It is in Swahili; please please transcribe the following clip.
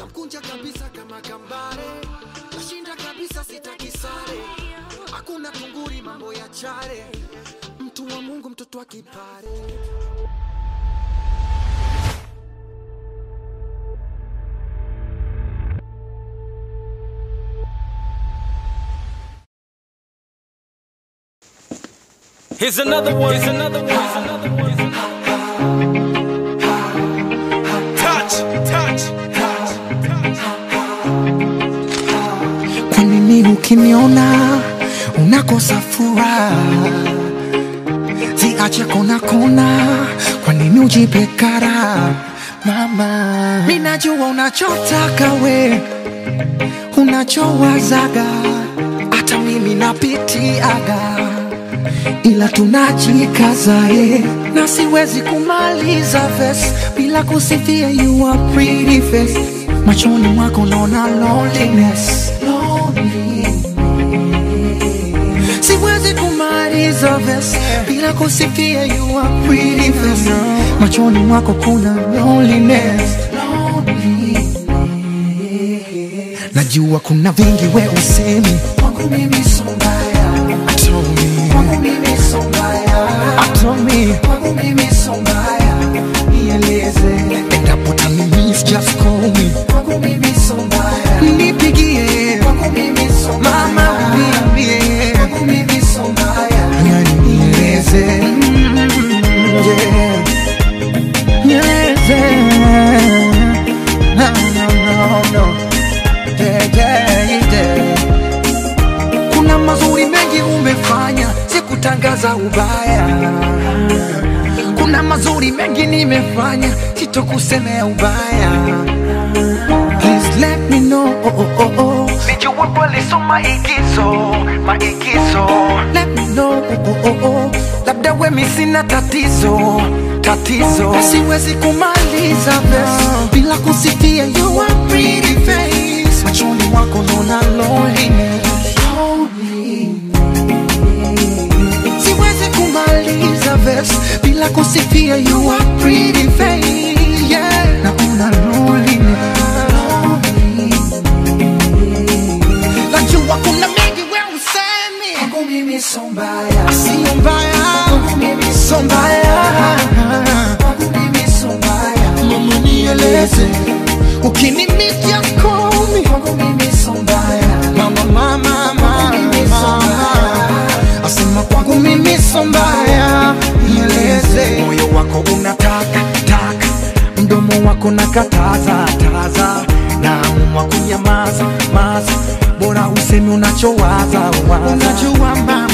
namkunja kabisa kama kambare, nashinda kabisa sitaki sare, hakuna kunguri mambo ya chare, mtu wa Mungu mtoto wa kipare. Here's another one. Here's another one. Here's another one. Touch, touch, touch, touch. Kwa nini ukiniona unakosa furaha? Ziache kona kona, kwa nini ujipe kara? Mama, mimi najua unachotaka we, unachowazaga, hata mimi napitiaga, ila tunajikaza na siwezi kumaliza verse bila kusifia you are pretty face. Machoni mwako naona loneliness, loneliness. Siwezi kumaliza verse bila kusifia you are pretty face. Machoni mwako kuna loneliness, loneliness. Najua kuna vingi we usemi kwangu mimi so mbaya, kwangu mimi so mbaya, kwangu mimi so mbaya, nieleze. Endapo utanimis just call me, kwangu mimi so mbaya, nipigie, kwangu mimi so mbaya, mama uniambie, kwangu mimi so mbaya, nieleze, nieleze. No, no, no, no. Kuna mazuri mengi umefanya, sikutangaza ubaya. Kuna mazuri mengi nimefanya, sitokusemea ubaya. Please let me know, oh, oh, oh, oh. Nijua pale so maigizo, maigizo. Let me know, oh, oh, oh, oh. Labda we mi sina tatizo, tatizo. Siwezi kumaliza verse bila kusifia you are pretty face. Machoni wako naona loneliness, siwezi kumaliza verse bila kusifia you are pretty face, yeah. Naona loneliness, najua kuna mengi we usemi kwangu mimi so mbaya, sio mbaya, kwangu mimi so mbaya, kwangu mimi so mbaya. Mama nieleze, ukinimiss just call me, kwangu mimi so mbaya, mama, mama, mama, asema kwangu mimi so mbaya, nieleze. Moyo wako unataka taka, mdomo wako nakataza taza, na umwa kunyamaza maza, bora usemi unachowaza. Unajua mama